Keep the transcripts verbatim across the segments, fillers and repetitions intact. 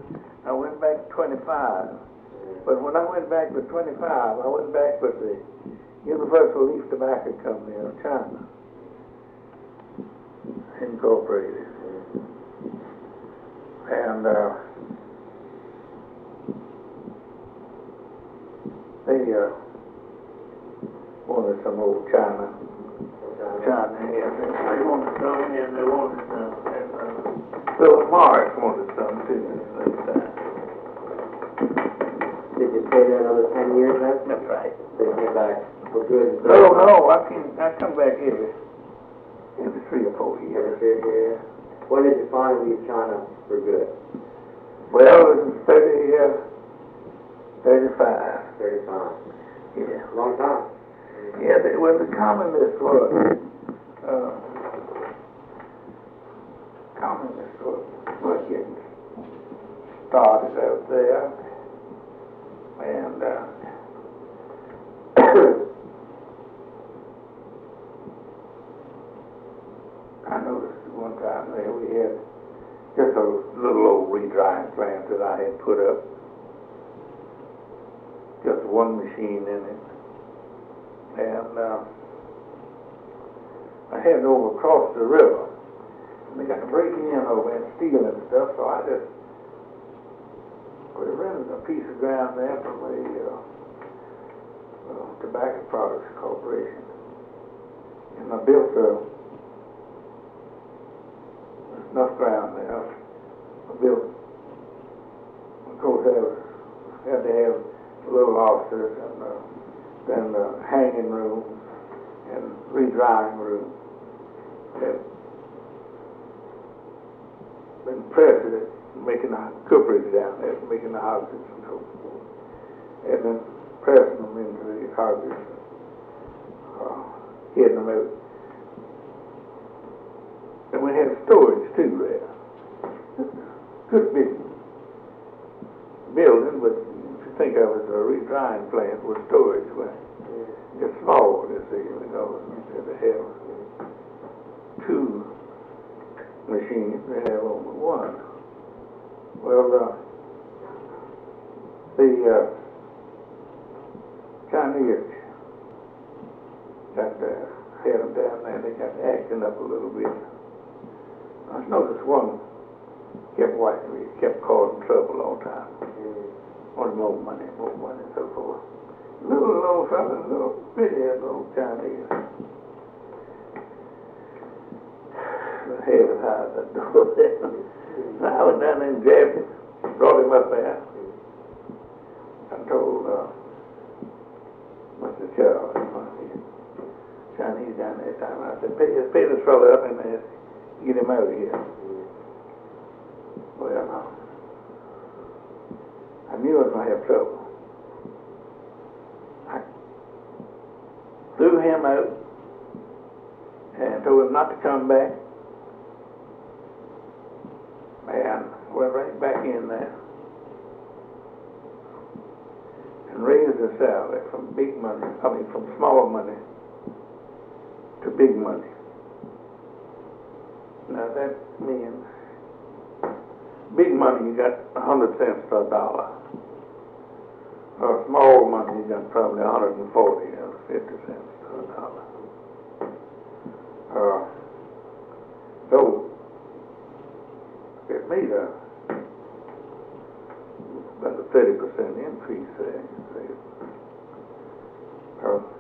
I went back to twenty-five. But when I went back to twenty-five, I went back with the Universal Leaf Tobacco Company of China, Incorporated. And uh, they uh, wanted some old China. China, yeah. They wanted some, and they wanted some. And uh, Philip Morris wanted some too at the time. Did you stay there another ten years then? That's right. They came back for good? No, no, I came, I come back every, every three or four years. Yeah, yeah. When did you finally leave China for good? Well, it was thirty, uh, thirty-five. thirty-five. Yeah. Long time. Yeah, they, when the communists were, uh, communists were, were getting started out there, and uh, I noticed one time there we had just a little old redrying plant that I had put up, just one machine in it. And uh, I had to over across the river. And they got breaking in over and stealing and stuff, so I just we rented a piece of ground there from the uh, uh, Tobacco Products Corporation. And I built a, enough ground there. I built, of course, I was, had to have little offices and uh, then the hanging room and redrying room. And been president making the cooperage down there, making the houses and so forth. And then pressing them into the houses, uh, hitting them out. And we had storage too there. Good big building, but think of it as a redrying plant with storage. Well, it's small, you see, you know, they have two machines, they have only one. Well, uh, the uh, Chinese got uh, had them down there, they got acting up a little bit. I noticed one kept whacking me, kept causing trouble all the time. Wanted more money, more money, and so forth. Little old fella, little bitty little Chinese. The head was high at the door there. So I went down there and grabbed him, brought him up there. I told uh, Mister Charles, Chinese down there time, I said, pay, pay this fella up and uh, get him out of here. Well, no. I knew I was going to have trouble. I threw him out and told him not to come back. And went right back in there and raised the salary from big money, I mean from small money to big money. Now that means big money you got a hundred cents to a dollar. Or small money you got probably a hundred and forty or fifty cents to a dollar. Uh, so it made a about a thirty percent increase there, you see. Uh,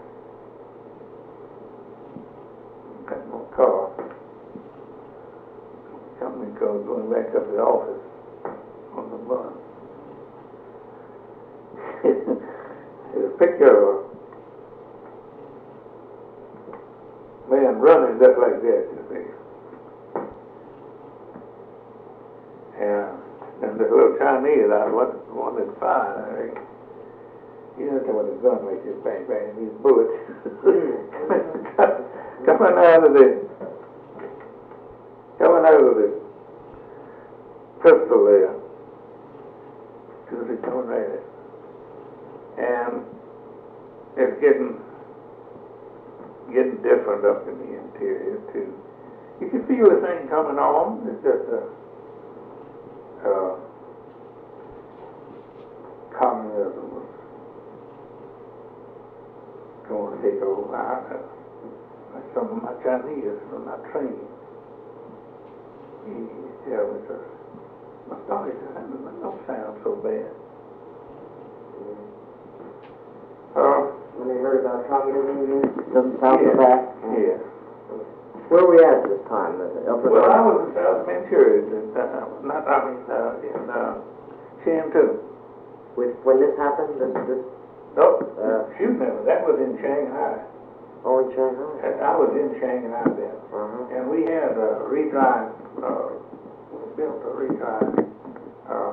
got more car. Company called going back up to the office on the bus. There's a picture of a man running just like that, you see. Yeah, and this little Chinese, I was one that's fine, I think. You know when his gun makes this bang bang, these bullets coming out of the coming out of the pistol there. As it's coming right at it. And it's getting getting different up in the interior too. You can feel the thing coming on. It's just a Uh, take over. I, uh, like some of my Chinese from my training. He tell me, sir, my story don't sound so bad. Uh, When they heard about communism, it doesn't sound yeah, so bad. Yeah. Where were we at at this time? Uh, El Well, I Paso? was in South Ventura, uh, not, I mean, uh, in, uh, Shantou. When, when this happened, this, this, No, Uh, shoot never, that was in Shanghai. oh, in Shanghai? I was in Shanghai then. Uh-huh. And we had a redrive, uh, we built a redrive, uh,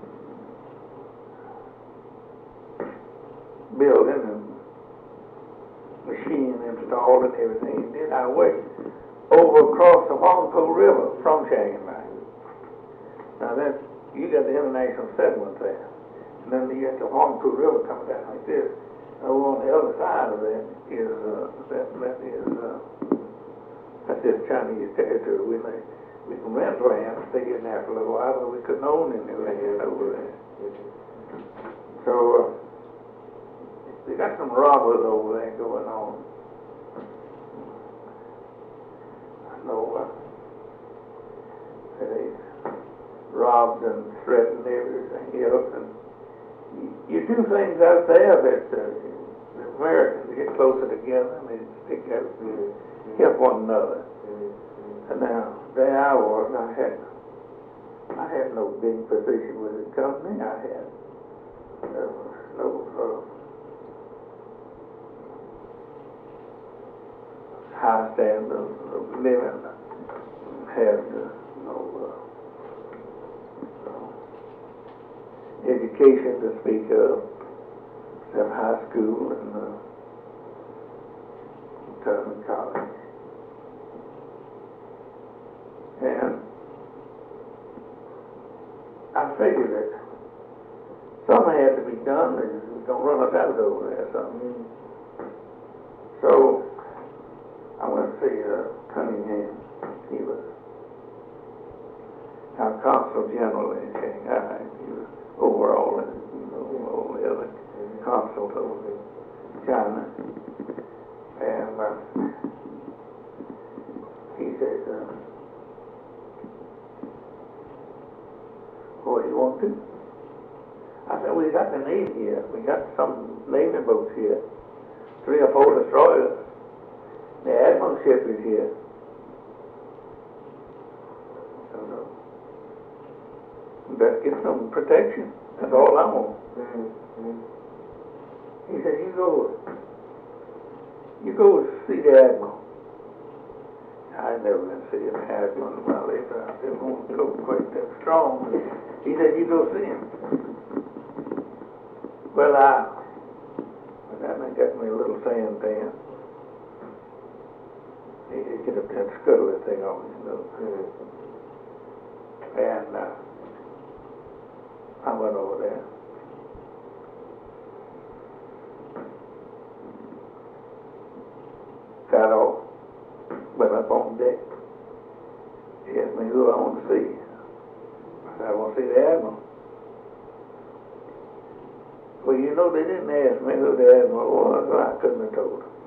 building and machine installed and everything. And then I went over across the Huangpu River from Shanghai. Now that's, you got the international settlement there. And then you got the Huangpu River coming down like this. Over on the other side of that is, uh, that, that is, uh, that's just Chinese territory. We may, we can rent land, stay in there for a little while, but we couldn't own any land over there. So, uh, they got some robbers over there going on. I know, uh, they robbed and threatened everything else, and you, you do things out there that, uh, the Americans get closer together and they stick out and help one another. And now, there I was, I had, I had no big position with the company. I had, there was no, uh, high standard of living. Had, uh, no, uh, no education to speak of, except high school and, uh, Tubman College. And I figured that something had to be done, and it was going to run us out over there or something. So I went to see uh, Cunningham. He was our consul general in Shanghai. He was overall, you know, all the other consuls over in China. And uh, he said, uh, what do you want to? I said, we got the Navy here. We got some Navy boats here. Three or four destroyers. The Admiral ship is here. So, uh, better get some protection. That's all I want. Mm-hmm. He said, you go, you go see the Admiral. I never been to see an Admiral in my life. I didn't want to go quite that strong. He said, you go see him. Well, I, but that may got me a little sand pan. He get up there and scuttle that thing on, you know. Mm-hmm. And uh, I went over there. Got off, went up on deck. He asked me who I want to see. I said, I want to see the Admiral. Well, you know, they didn't ask me who the Admiral was, so I couldn't have told them.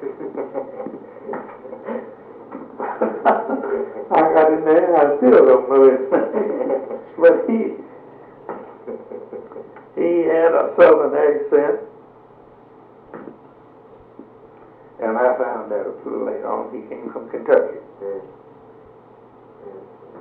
I got in there, I still don't know his name. But he, he had a southern accent. And I found out a little later on he came from Kentucky. Mm. Mm.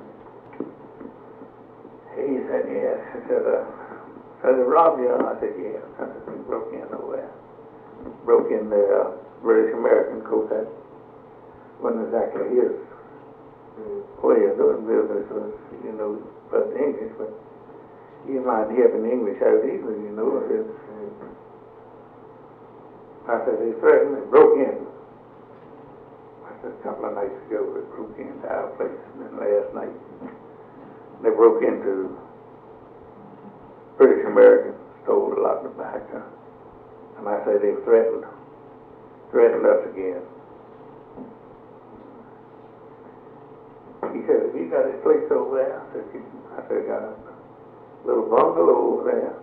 He said, yes. He said, uh, so they robbed you? I said, yeah. I said, he broke in nowhere. Broke in the uh, British American coat. That wasn't exactly his mm. way of doing business. Was, you know, but English, but you might hear an English out easily, you know. Mm. Mm. I said, they threatened and broke in. I said, a couple of nights ago, they broke into our place, and then last night, they broke into British American, stole a lot of tobacco. And I said, they threatened, threatened us again. He said, have you got a place over there? I said, I said, I got a little bungalow over there.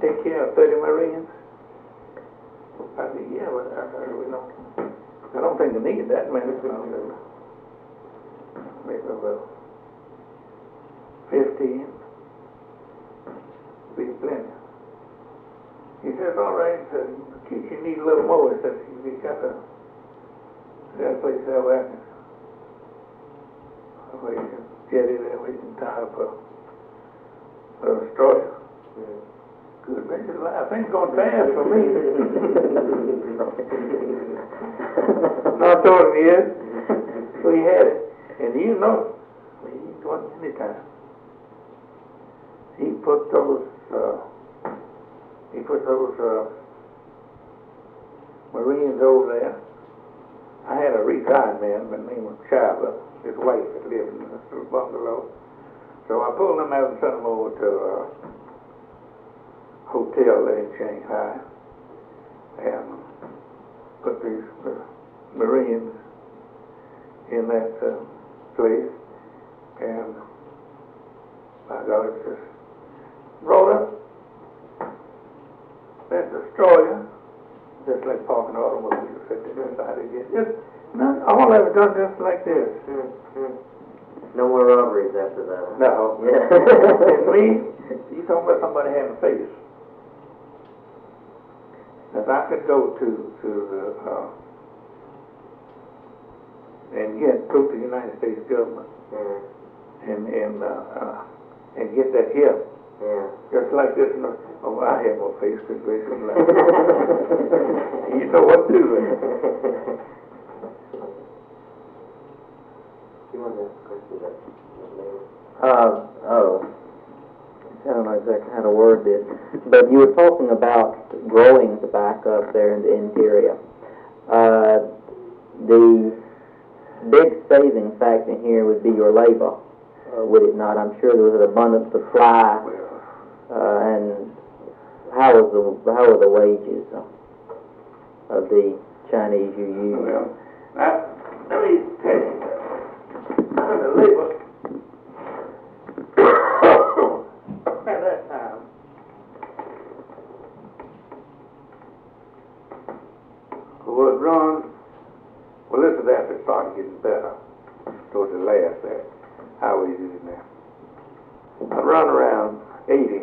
take care of thirty Marines? I said, yeah, but I, I, we don't, I don't think they need that many. Maybe about fifteen. Be plenty. He says, all right, so you need a little more. He says, you got to, got a place to have that. Where you can jetty there, where you can tie up a, a destroyer. Yeah. Good gracious, I think it's going fast for me. No, I told him, yes. So he had it. And you know, he wasn't anytime. He put those, uh, he put those uh, Marines over there. I had a retired man by the name of Chava, his wife that lived in the bungalow. So I pulled him out and sent him over to a hotel there in Shanghai and put these uh, Marines in that uh, place. And my God, it's just brought up that destroyer, just like parking automobiles, sit there inside again. Just, no, all of it done just like this. Mm-hmm. No more robberies after that, huh? No. Yeah. And me, you talking about somebody having face. If I could go to, to the, uh, and get, go to the United States government Mm-hmm. and, and, uh, uh, and get that here. Yeah. Just like this, no, oh, I have no face, good gracious, like you know what to do. You want to question that? Uh, oh, I don't know exactly how to word this, but you were talking about growing tobacco up there in the interior. Uh, the big saving factor here would be your labor, uh, would it not? I'm sure there was an abundant supply. Uh, and how was the how are the wages uh, of the Chinese you use? Well, now, let me tell you, out of the labor, at that time, would run, well, this is after it started getting better, towards the last there, how we did it now. I'd run around eighty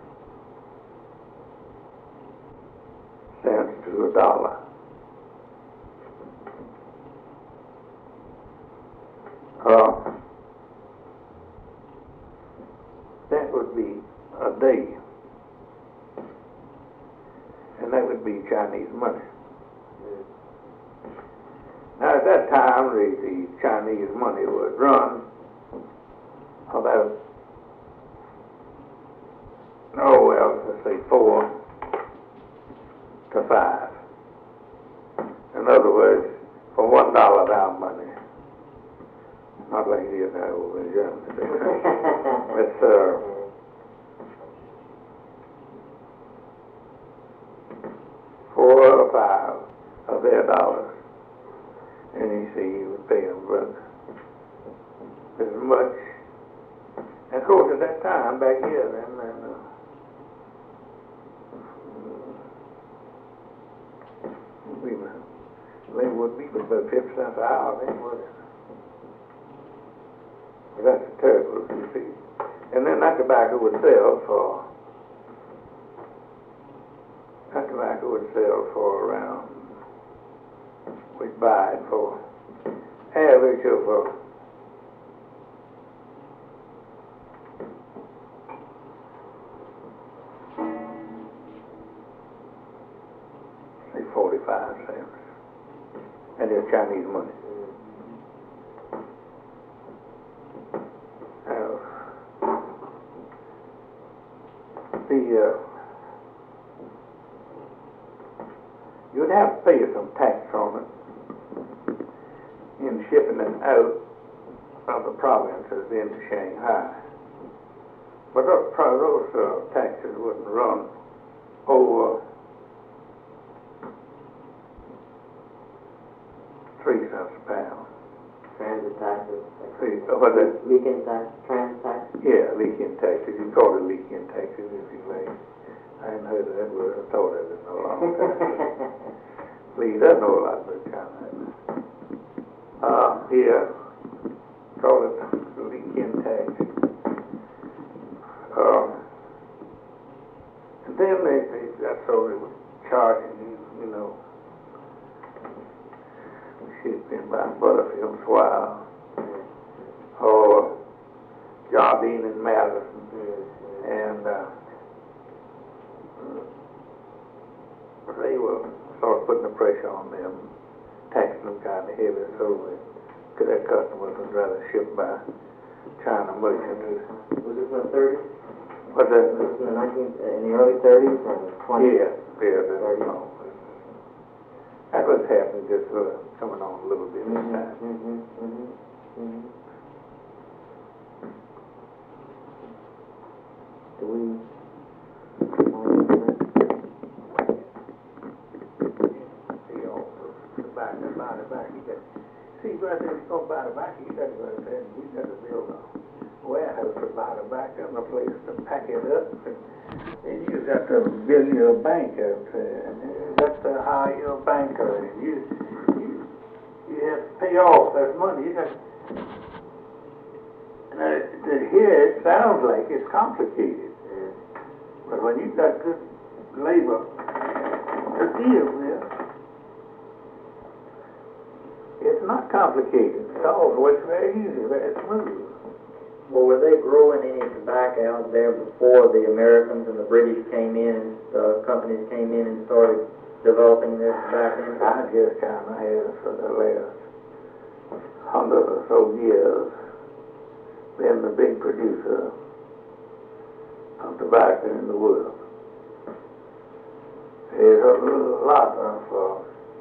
cents to a dollar. Uh, that would be a day, and that would be Chinese money. Now at that time, the, the Chinese money would run about, oh well, let's say four to five. In other words, for one dollar of our money, not like it is now over in Germany. It's uh, four or five of their dollars, and you see, you would pay them, but as much. And of course, at that time back here, then, then uh, we were, they would be about fifty cents an hour, then, would it? But that's terrible, you see. And then that tobacco would sell for, that tobacco would sell for around, we'd buy it for average of uh, say forty-five cents. That is Chinese money. Uh, the uh, you'd have to pay some tax on it in shipping it out of the provinces into Shanghai. But those, those uh, taxes wouldn't run over three cents a pound. Transit taxes. See, what that? Leak-in tax, transit tax. Yeah, leak-in taxes. You call it leak-in taxes if you like. I ain't heard of that word, I thought of it in a long time. Please, I know a lot about China. Uh, here, call it leak-in tax. Um, and then they, they, that's all they were charging you, you know. She's been by Butterfield's Wild, or Jardine and Madison, and uh, they were sort of putting the pressure on them, taxing them kind of heavy, so because their customers would rather ship by China merchants. Was this in the thirties? What's that? Was this in the nineteen, in the early thirties or the twenties? Yeah, yeah, that's no. That was happening, just uh, coming on a little bit this Mm-hmm, time. mm-hmm, mm-hmm, mm-hmm. Do we? See, also, to buy, to buy the back, you got, see, right there, if you're going to buy the back, you got to go out there and you got to build a warehouse to buy the back, and a place to pack it up, and, and you got to build your bank out there, and you got to hire your banker, and you, you, you have to pay off that money, you got and uh, to hear it sounds like it's complicated, but when you got good labor to deal with, it's not complicated at all. It's very easy, very smooth. Well, were they growing any tobacco out there before the Americans and the British came in and uh, companies came in and started developing their tobacco industry? I guess China has for the last hundred or so years been the big producer of tobacco in the world. There's a lot of uh,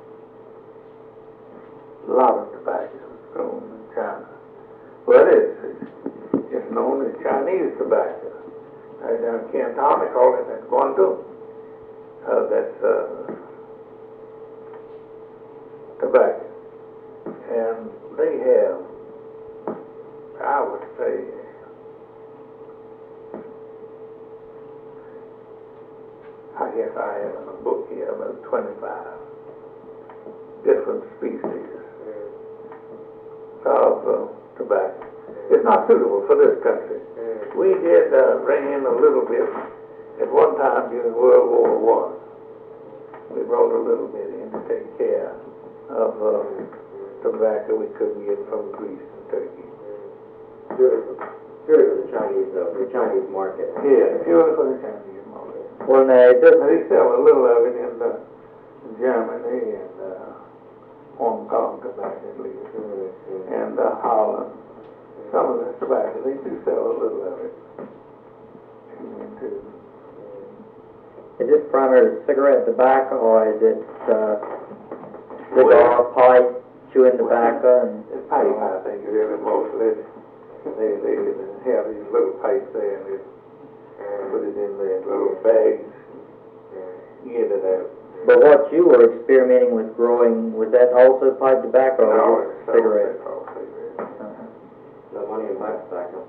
lot of tobacco grown in China. Well, it's, it's known as Chinese tobacco. Uh, down in Canton, they call it that Guangdong. Uh, that's uh, tobacco. And they have, I would say, I guess I have in a book here about twenty-five different species of uh, tobacco. It's not suitable for this country. We did uh, bring in a little bit at one time during World War One. We brought a little bit in to take care of uh, tobacco we couldn't get from Greece and Turkey. Purely for, purely for the Chinese, though, for the Chinese market. Yeah, purely for the Chinese market. Well, now, it doesn't... They sell a little of it in uh, Germany and uh, Hong Kong tobacco at least, Mm-hmm. and uh, Holland. Some of the tobacco, they do sell a little of it. And, too. Is this primarily cigarette tobacco, or is it uh, cigar, pipe, chewing tobacco? And It's pipe, I think, really, mostly. They, they have these little pipes there, and they put it in their little bags, get it out. But what you were experimenting with growing, was that also pipe tobacco, or No, was it's it cigarette? It's all cigarette. Uh-huh. No money in pipe tobacco.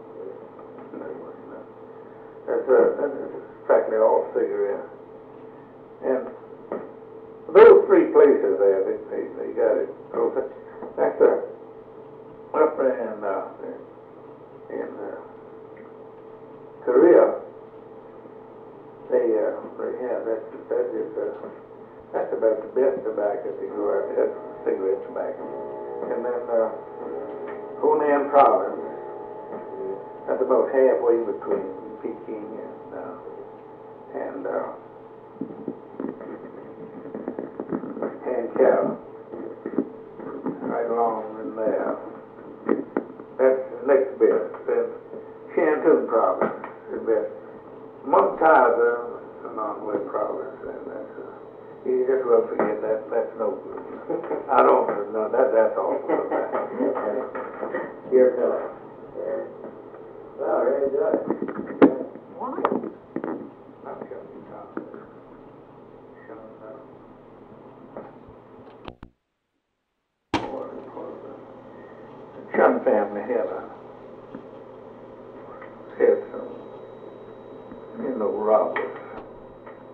That's, uh, that's practically all cigarette. And those three places there, they, they, they got it. Those, that's uh, up there in, uh, in uh, Korea. They, uh, they have, that's, that is, uh, that's about the best tobacco they grow out there. That's cigarette tobacco. And then, uh, Hunan province, that's about halfway between Peking and, uh, and, uh, and Cal, right along in there. That's the next best. Then Shantung province is best. Mumtaz is a non-way province, and that's, uh, you just will forget that, that's no good. I don't know, that, that's all. Here it comes. Well, very good. The Chun family had a, had some, you know, robbers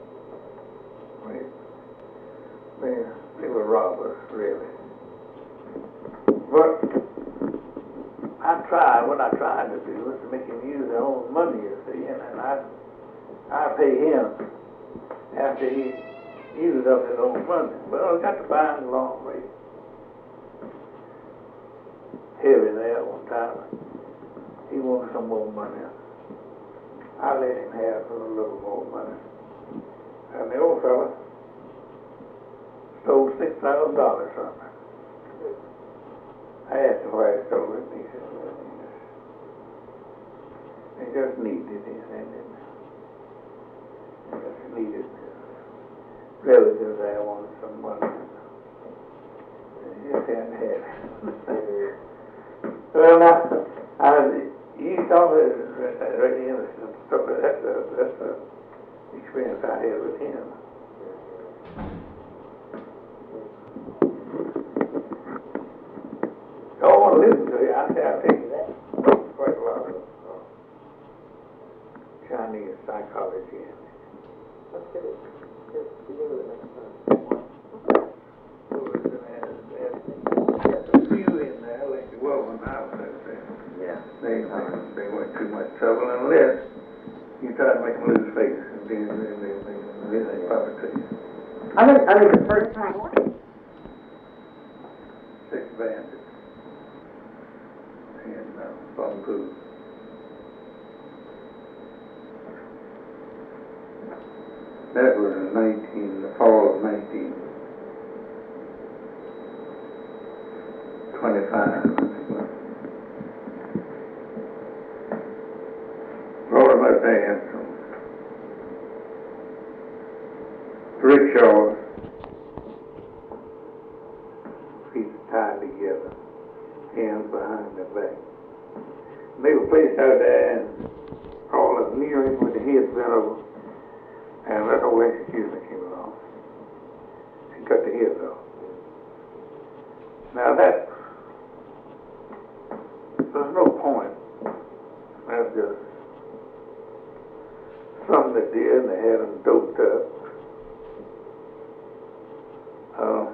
trying to do is to make him use his own money, you see, and then I, I pay him after he used up his own money. But I got to find a long way. Heavy there one time. He wanted some more money. I let him have a little more money. And the old fella stole six thousand dollars from me. I asked him why he stole it, and he said, well, he just needed it, he said, he just needed relatives there wanted some money. He just hadn't had it. Well, now, I, you told me that really innocent story. That's a, that's a experience I had with him. I don't want to listen to you. I say I'll take you that. Quite a lot of Chinese psychology in it. Let's get it. Get begin with it next time. So there's, there's, there's a few in there, like the Woven House, Yeah. they, they, they weren't too much trouble unless you try to make them lose face, and then they, they, they, they, they pop it to you. I think, I think the first time. Six bandits. And, uh, Bum Poo. That was in nineteen, the fall of nineteen twenty-five, I think it was. Rode my van from rickshaws, feet tied together, hands behind their back. They were placed out there and all up near him with the heads bent over. And that old executioner came along and cut the heads off. Now that, there's no point. That's just something they did, and they had them doped up. Uh,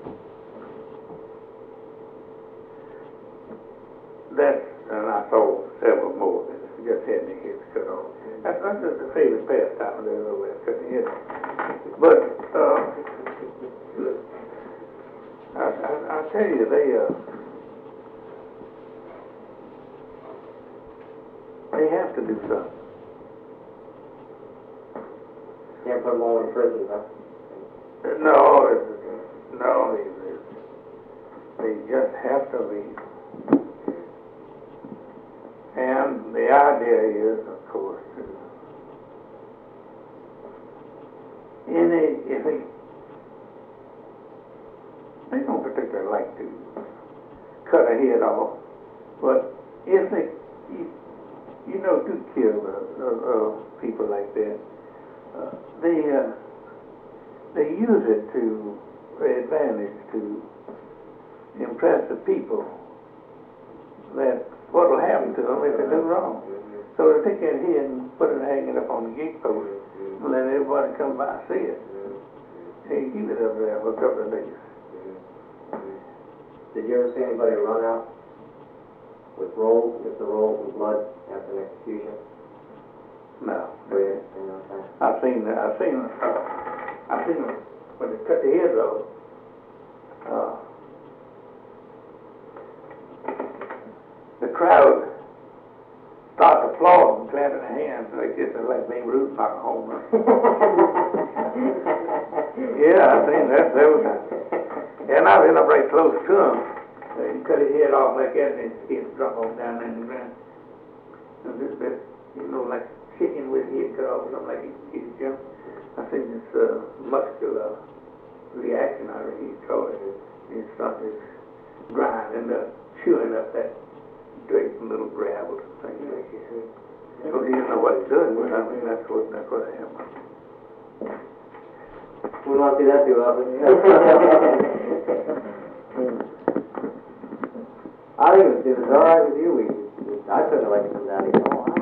that's, and I saw several more that just had their heads cut off. That's not just a favorite pastime of theirs over there, cutting heads. But, uh, I, I, I tell you, they, uh, they have to do something. Can't put them all in prison, huh? No, it's, no, they, they, they just have to leave. And the idea is, of course, to any, if they, they don't particularly like to cut a head off, but if they, you, you know, do kill uh, uh, people like that, uh, they, uh, they use it to their advantage to impress the people that what will happen to them if they do wrong. So they take that head and put it hanging up on the gate post and let everybody come by and see it. And you keep it up there for a couple of days. Did you ever see anybody run out with rolls, with the rolls and blood after an execution? No. Oh, yeah. You know what I'm saying? I've seen, I've seen, uh, I've seen them when they cut the heads off. Uh, the crowd start to applaud and clapping their hands like this, like Babe Ruth knocked a home run. Yeah, I seen that. That was, and I was up right close to him. Uh, he cut his head off like that, and his head dropped off down there in the ground. And this, this, you know, like chicken with his head cut off, something like he, he jumped. I think it's uh, muscular reaction, I really call it. It started grinding up, chewing up that dirty little gravel thing. Because he didn't know what he's doing, but I mean, that's what, that's what happened. We don't see that too often. I think it was all right with you. We, I couldn't have let you come down here.